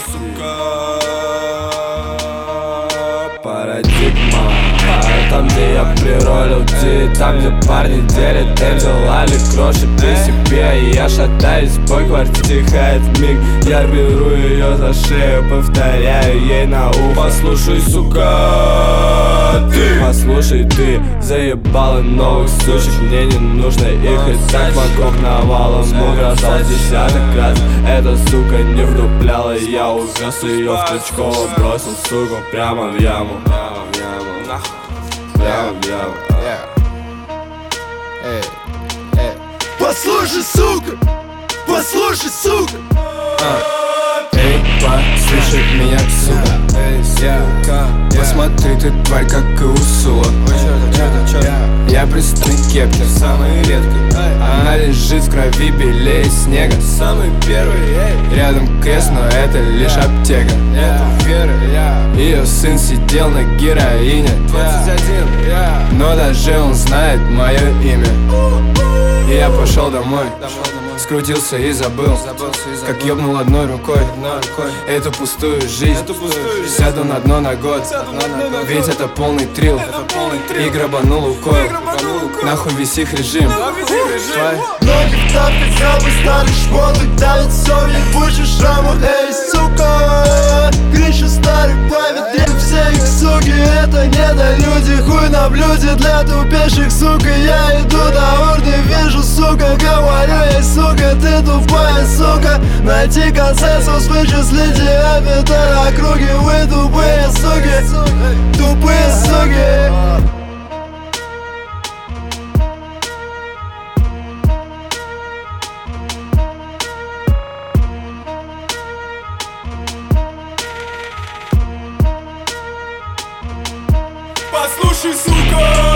сука. Парадигма. Там, где я приролил Ди, там, где парни делят Энджел, Али, кроши при себе. И я шатаюсь по квартире, тихает миг. Я беру ее за шею, повторяю ей на ухо: послушай, сука, ты, послушай, ты заебала новых сучек. Мне не нужно их, и так вокруг навалом угрожал десяток раз. Эта сука не вдупляла, я увез ее в Крючково, бросил суку прямо в яму. Послушай, сука, послушай, сука. Эй, послушай меня, сука. Посмотри, ты тварь, как и Урсула. Я преступный кептер, самый редкий. Она лежит в крови белее снега, самый первый. Рядом крест, но это лишь аптека. Ее сын сидел на героине, 21, но даже он знает мое имя. И я пошел домой, скрутился и забыл, как ёбнул одной рукой эту пустую жизнь. Сяду на дно на год, ведь это полный трил. И грабанул Лукойл, нахуй весь их режим. Ноги в тапках, самый старый шмоток, давит все в ебучих шрамах. Эй, сука, Гриша старый правит, нет все их суки. Это недолюди, хуй на блюде для тупейших, сука. Я иду до урны, вижу, сука, говорю ей, сука, ты тупая, сука. Найти консенсус, вычислить диаметр округи. Вы тупые суки, тупые суки. Послушай, сука.